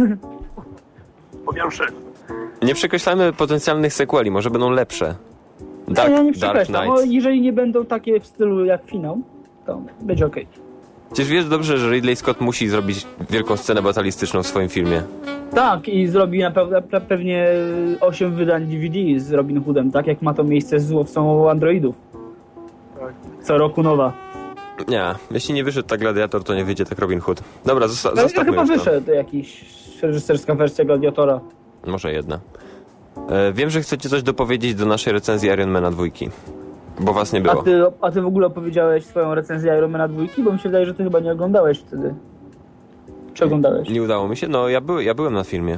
Po pierwsze, Nie przekreślajmy potencjalnych sequeli, może będą lepsze. Dark, ja nie Dark przekreślam, bo Knight. jeżeli nie będą takie w stylu jak finał, to będzie okej. Okay. Przecież wiesz dobrze, że Ridley Scott musi zrobić wielką scenę batalistyczną w swoim filmie. Tak, i zrobi na pe- pe- pewnie osiem wydań D V D z Robin Hoodem, tak jak ma to miejsce z Łowcą Androidów. tak. Co roku nowa. Nie, jeśli nie wyszedł tak Gladiator, to nie wyjdzie tak Robin Hood. Dobra, zosta- No zostawmy chyba już to. wyszedł jakiś reżyserska wersja Gladiatora. Może jedna. E, wiem, że chcecie coś dopowiedzieć do naszej recenzji Ironmana dwójki. Bo was nie A było. ty, a ty w ogóle opowiedziałeś swoją recenzję Ironmana dwójki? Bo mi się wydaje, że ty chyba nie oglądałeś wtedy. Czy oglądałeś? Nie udało mi się? No, ja, by, ja byłem na filmie.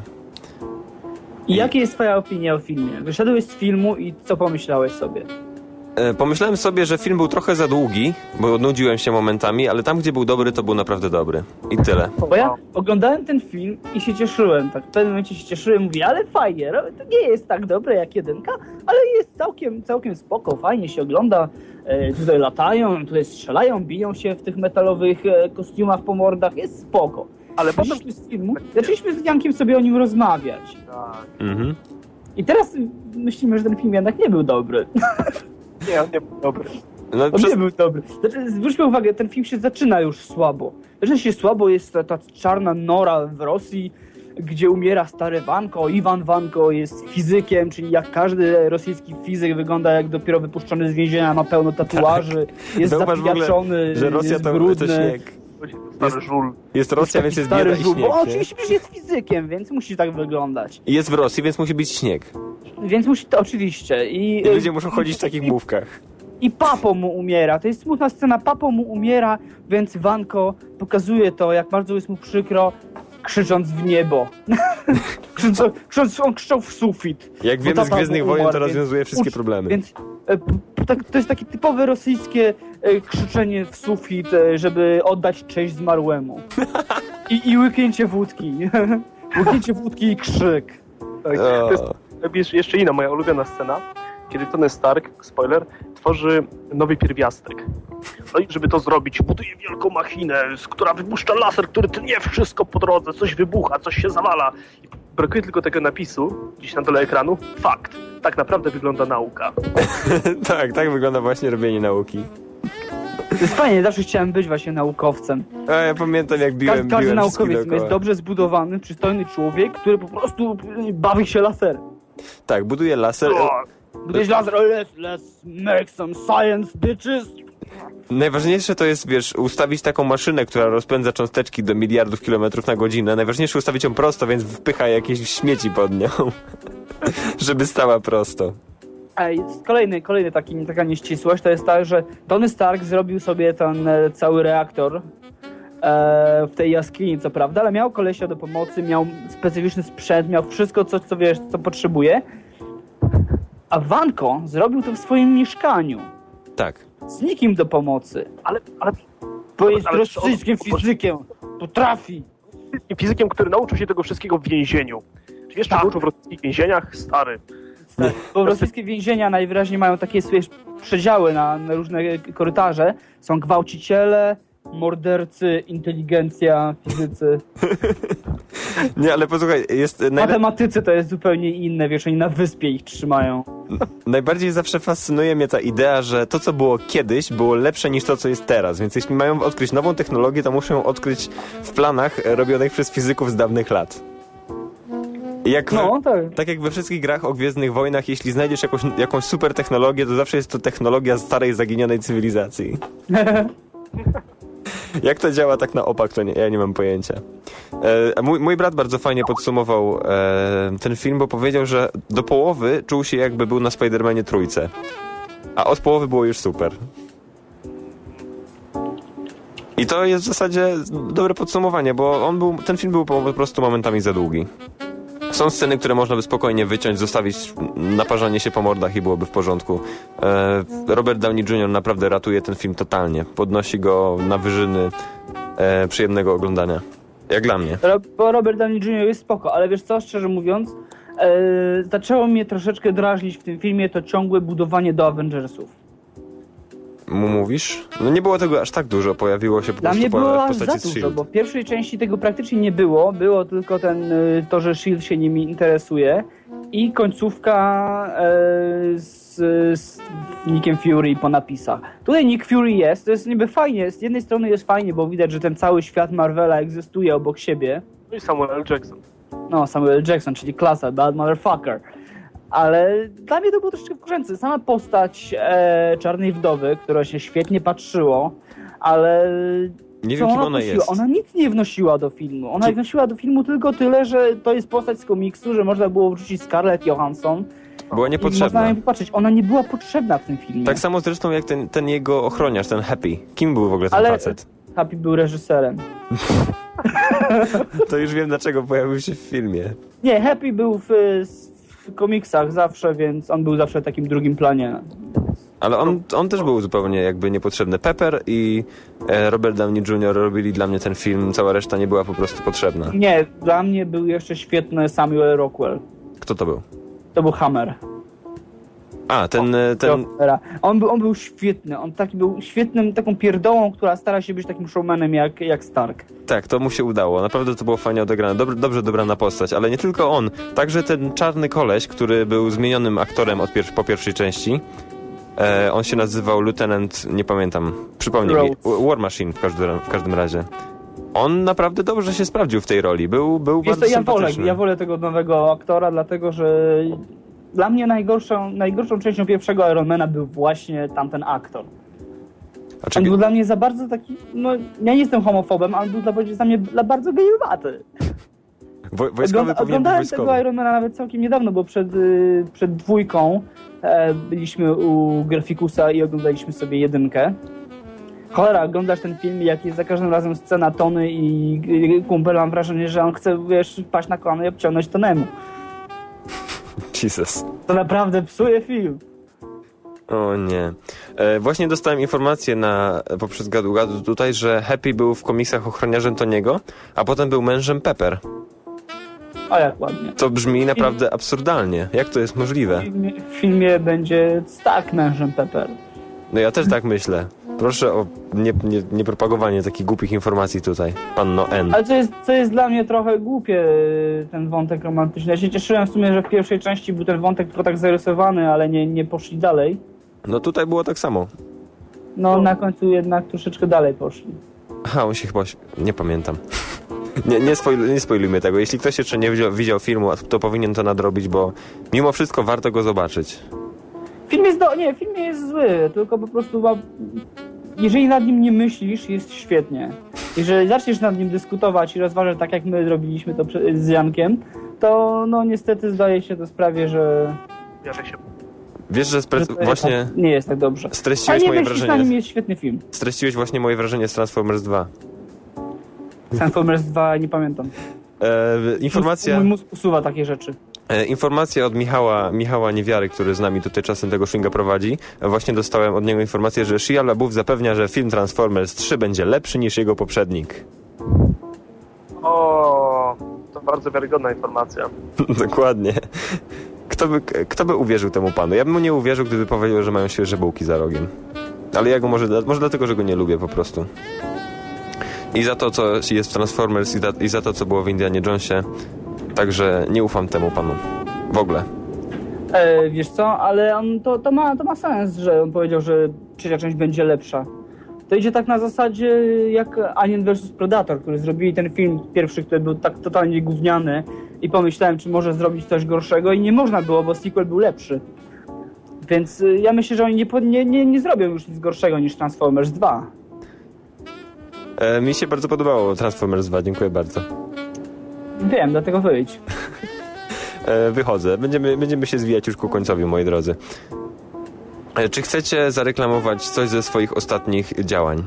I jaka jest twoja opinia o filmie? Wyszedłeś z filmu i co pomyślałeś sobie? E, pomyślałem sobie, że film był trochę za długi, bo nudziłem się momentami, ale tam, gdzie był dobry, to był naprawdę dobry. I tyle. Bo ja oglądałem ten film i się cieszyłem, tak w pewnym momencie się cieszyłem, mówię, ale fajnie, no, to nie jest tak dobre jak jedynka, ale jest całkiem, całkiem spoko, fajnie się ogląda, e, tutaj latają, tutaj strzelają, biją się w tych metalowych e, kostiumach po mordach, jest spoko. Ale potem... Wyszliśmy z filmu, zaczęliśmy z Jankiem sobie o nim rozmawiać. Tak. Mhm. I teraz myślimy, że ten film jednak nie był dobry. Nie, on nie był dobry. No, On przez... nie był dobry. Znaczy, zwróćmy uwagę, ten film się zaczyna już słabo. Zaczyna się słabo, jest ta, ta czarna nora w Rosji, gdzie umiera stary Vanko. Iwan Vanko jest fizykiem, czyli jak każdy rosyjski fizyk wygląda jak dopiero wypuszczony z więzienia, ma pełno tatuaży, jest Zauważ w ogóle, zapijaczony, że Rosja jest to, brudny. to śnieg. Stary żul. Jest Rosja, więc taki jest stary bieda i żółw, śnieg. bo nie? oczywiście przecież jest fizykiem, więc musi tak wyglądać. I jest w Rosji, więc musi być śnieg. Więc musi to oczywiście. I, I ludzie muszą chodzić w takich mówkach. I Papo mu umiera. To jest smutna scena. Papo mu umiera, więc Vanko pokazuje to, jak bardzo jest mu przykro, krzycząc w niebo. krzycząc, krzycząc, on krzyczał w sufit. Jak Bo wiemy z tata Gwiezdnych mu Wojen, umarł, to więc rozwiązuje wszystkie ucz- problemy. Więc e, p- p- tak, to jest takie typowe rosyjskie e, krzyczenie w sufit, e, żeby oddać cześć zmarłemu. I, i łyknięcie wódki. łyknięcie wódki i krzyk. Tak. O. To jest jest jeszcze inna moja ulubiona scena, kiedy Tony Stark, spoiler, tworzy nowy pierwiastek. No i żeby to zrobić, buduje wielką machinę, z- która wypuszcza laser, który tnie wszystko po drodze, coś wybucha, coś się zawala. I brakuje tylko tego napisu, gdzieś na dole ekranu, fakt. Tak naprawdę wygląda nauka. tak, tak wygląda właśnie robienie nauki. To jest fajnie, zawsze chciałem być właśnie naukowcem. A ja pamiętam, jak biłem, Każdy, każdy biłem naukowiec wszystkich jest dookoła. dobrze zbudowany, przystojny człowiek, który po prostu bawi się laserem. Tak, buduje laser. O, Budujesz laser, let's, let's make some science, bitches. Najważniejsze to jest, wiesz, ustawić taką maszynę, która rozpędza cząsteczki do miliardów kilometrów na godzinę. Najważniejsze ustawić ją prosto, więc wpycha jakieś śmieci pod nią. Żeby stała prosto. Ej, kolejny, kolejny taki, taka nieścisłość to jest ta, że Tony Stark zrobił sobie ten e, cały reaktor e, w tej jaskini, co prawda, ale miał kolesia do pomocy, miał specyficzny sprzęt, miał wszystko, co, co wiesz, co potrzebuje. A Vanko zrobił to w swoim mieszkaniu. Tak. Z nikim do pomocy. ale, ale Bo jest ale- rosyjskim fizykiem. Potrafi. fizykiem, który nauczył się tego wszystkiego w więzieniu. Czy wiesz, Tak. co uczył w rosyjskich więzieniach? Stary. Bo rosyjskie więzienia najwyraźniej mają takie swoje przedziały na, na różne korytarze. Są gwałciciele, mordercy, inteligencja, fizycy. Nie, ale posłuchaj, jest najle- Matematycy to jest zupełnie inne, wiesz, oni na wyspie ich trzymają. najbardziej zawsze fascynuje mnie ta idea, że to, co było kiedyś, było lepsze niż to, co jest teraz. Więc jeśli mają odkryć nową technologię, to muszą ją odkryć w planach robionych przez fizyków z dawnych lat. I Jak we, No, tak. tak jak we wszystkich grach o Gwiezdnych Wojnach, jeśli znajdziesz jakąś, jakąś super technologię, to zawsze jest to technologia starej, zaginionej cywilizacji. Jak to działa tak na opak, to nie, ja nie mam pojęcia. E, mój, mój brat bardzo fajnie podsumował e, ten film, bo powiedział, że do połowy czuł się, jakby był na Spider-Manie trójce. A od połowy było już super. I to jest w zasadzie dobre podsumowanie, bo on był, ten film był po prostu momentami za długi. Są sceny, które można by spokojnie wyciąć, zostawić naparzanie się po mordach i byłoby w porządku. E, Robert Downey junior naprawdę ratuje ten film totalnie. Podnosi go na wyżyny e, przyjemnego oglądania. Jak dla mnie. Bo Robert Downey junior jest spoko, ale wiesz co, szczerze mówiąc, e, zaczęło mnie troszeczkę drażnić w tym filmie to ciągłe budowanie do Avengersów. Mu mówisz? No nie było tego aż tak dużo, pojawiło się po Dla prostu mnie po, było w aż postaci za z dużo, Shield. bo w pierwszej części tego praktycznie nie było. Było tylko ten, y, to, że Shield się nimi interesuje i końcówka e, z, z Nickiem Fury po napisach. Tutaj Nick Fury jest, to jest niby fajnie, z jednej strony jest fajnie, bo widać, że ten cały świat Marvela egzystuje obok siebie. No i Samuel L. Jackson. No, Samuel L. Jackson, czyli klasa, bad motherfucker. Ale dla mnie to było troszeczkę wkurzające. Sama postać e, Czarnej Wdowy, która się świetnie patrzyło, ale Nie co wiem, kim ona ona wnosiła? jest. Ona nic nie wnosiła do filmu. Ona Czy- wnosiła do filmu tylko tyle, że to jest postać z komiksu, że można było wrzucić Scarlett Johansson. Była I można niepotrzebna. na nią popatrzeć. Ona nie była potrzebna w tym filmie. Tak samo zresztą jak ten, ten jego ochroniarz, ten Happy. Kim był w ogóle ten Ale facet? Happy był reżyserem. To już wiem, dlaczego pojawił się w filmie. Nie, Happy był w, w komiksach zawsze, więc on był zawsze w takim drugim planie. Ale on, on też był zupełnie jakby niepotrzebny. Pepper i e, Robert Downey junior robili dla mnie ten film, cała reszta nie była po prostu potrzebna. Nie, dla mnie był jeszcze świetny Samuel Rockwell. Kto to był? To był Hammer. A, ten... e, ten Jokera. On był, on był świetny. On taki był świetnym, taką pierdołą, która stara się być takim showmanem jak, jak Stark. tak, to mu się udało. Naprawdę to było fajnie odegrane. Dobry, dobrze dobrana postać, ale nie tylko on. Także ten czarny koleś, który był zmienionym aktorem od pier- po pierwszej części. E, on się nazywał Lieutenant, nie pamiętam, przypomnij mi, Rhodes. War Machine w każdym, w każdym razie. On naprawdę dobrze się sprawdził w tej roli. Był, był Wiesz co, bardzo ja wolę, sympatyczny. ja wolę tego nowego aktora, dlatego że dla mnie najgorszą, najgorszą częścią pierwszego Ironmana był właśnie tamten aktor. A czy, On był dla mnie za bardzo taki, no ja nie jestem homofobem, ale był dla, dla mnie dla bardzo gejowaty. wo, wojskowy Ogląda, powinien być oglądałem wojskowy. tego Ironmana nawet całkiem niedawno, bo przed, y, przed dwójką e, byliśmy u Grafikusa i oglądaliśmy sobie jedynkę. Cholera, oglądasz ten film, jak jest za każdym razem scena Tony i i kumpel, mam wrażenie, że on chce, wiesz, paść na kolano i obciągnąć Tonemu. Jesus. To naprawdę psuje film. O nie. E, właśnie dostałem informację na, poprzez gadu gadu tutaj, że Happy był w komiksach ochroniarzem Toniego, a potem był mężem Pepper. A jak ładnie. To brzmi naprawdę absurdalnie. Jak to jest możliwe? W filmie, w filmie będzie Stark mężem Pepper. No ja też tak myślę. Proszę o nie, nie, nie propagowanie takich głupich informacji tutaj, panno N. Ale co jest, co jest dla mnie trochę głupie, ten wątek romantyczny. Ja się cieszyłem w sumie, że w pierwszej części był ten wątek tylko tak zarysowany, ale nie, nie poszli dalej. No tutaj było tak samo. No na końcu jednak troszeczkę dalej poszli. Aha, on się chyba... Nie pamiętam. Nie, nie, spoil, nie spoilujmy tego. Jeśli ktoś jeszcze nie widział, widział filmu, to powinien to nadrobić, bo mimo wszystko warto go zobaczyć. Film jest do... Nie, film nie jest zły, tylko po prostu ma... jeżeli nad nim nie myślisz, jest świetnie. Jeżeli zaczniesz nad nim dyskutować i rozważać tak jak my robiliśmy to prze- z Jankiem, to no niestety zdaje się to sprawie, że, Bierze się. Wiesz, że że spre- to właśnie jednak nie jest tak dobrze. Ale streściłeś nie moje myślisz, na nim wrażenie. jest świetny film. Streściłeś właśnie moje wrażenie z Transformers dwa. Transformers dwa nie pamiętam. E, informacja... Mój mózg usuwa takie rzeczy. E, Informacja od Michała, Michała Niewiary, który z nami tutaj czasem tego Schwinga prowadzi. E, Właśnie dostałem od niego informację, że Shia LaBeouf zapewnia, że film Transformers trzy będzie lepszy niż jego poprzednik. O, to bardzo wiarygodna informacja. Dokładnie. Kto by, kto by uwierzył temu panu? Ja bym mu nie uwierzył, gdyby powiedział, że mają świeże bułki za rogiem. Ale ja go może, może dlatego, że go nie lubię po prostu. I za to, co jest w Transformers i za, i za to, co było w Indianie Jonesie. Także nie ufam temu panu. W ogóle. E, wiesz co, ale on, to, to, ma, to ma sens, że on powiedział, że trzecia część będzie lepsza. To idzie tak na zasadzie jak Alien versus Predator, który zrobili ten film pierwszy, który był tak totalnie gówniany i pomyślałem, czy może zrobić coś gorszego i nie można było, bo sequel był lepszy. Więc y, ja myślę, że oni nie, po- nie, nie, nie zrobią już nic gorszego niż Transformers dwa. E, mi się bardzo podobało Transformers dwa, dziękuję bardzo. Wiem, dlatego wyjdź. E, wychodzę. Będziemy, będziemy się zwijać już ku końcowi, moi drodzy. E, czy chcecie zareklamować coś ze swoich ostatnich działań?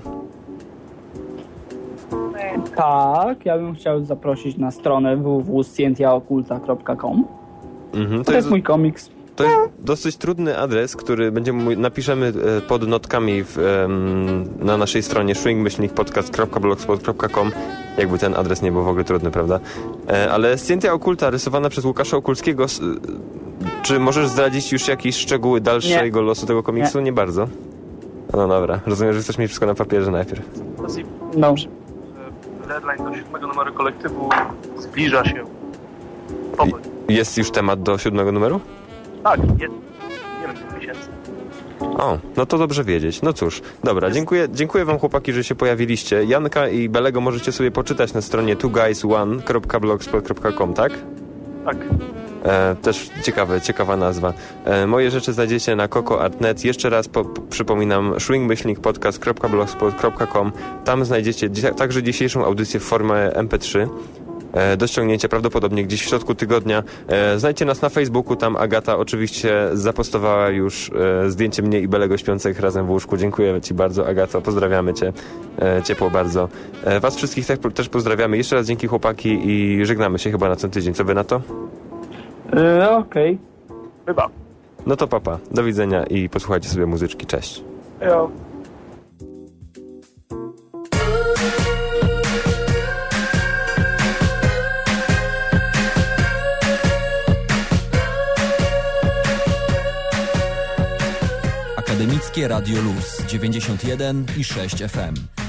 Tak, ja bym chciał zaprosić na stronę w w w kropka scientia oculta kropka com. Mhm, To jest mój komiks. to jest dosyć trudny adres, który będziemy, napiszemy pod notkami w, na naszej stronie swing myślnik podcast kropka blogspot kropka com. Jakby ten adres nie był w ogóle trudny, prawda? Ale Scientia Occulta rysowana przez Łukasza Okulskiego. Czy możesz zdradzić już jakieś szczegóły dalszego nie. losu tego komiksu? Nie. nie bardzo. No dobra, rozumiem, że chcesz mieć wszystko na papierze najpierw. No. Deadline do siódmego numeru kolektywu zbliża się. Powoli. Jest już temat do siódmego numeru? Tak, jest. Nie wiem, miesięcy. O, no to dobrze wiedzieć. No cóż, dobra, dziękuję, dziękuję wam chłopaki, że się pojawiliście. Janka i Belego możecie sobie poczytać na stronie two guys one kropka blogspot kropka com, tak? Tak. E, też ciekawe, ciekawa nazwa. E, moje rzeczy znajdziecie na coco art kropka net. Jeszcze raz po, po, przypominam swing myślnik podcast kropka blogspot kropka com. Tam znajdziecie dzi- także dzisiejszą audycję w formie em pe trzy. E, do ściągnięcia prawdopodobnie gdzieś w środku tygodnia. E, znajdźcie nas na Facebooku, tam Agata oczywiście zapostowała już e, zdjęcie mnie i Belego śpiących razem w łóżku. Dziękuję ci bardzo, Agato, pozdrawiamy cię e, ciepło bardzo. E, was wszystkich te, też pozdrawiamy. Jeszcze raz dzięki chłopaki i żegnamy się chyba na ten tydzień. Co wy na to? E, Okej. Okay. Chyba. No to papa, do widzenia i posłuchajcie sobie muzyczki. Cześć. Jo. Akademickie Radio Luz dziewięćdziesiąt jeden i sześć F M.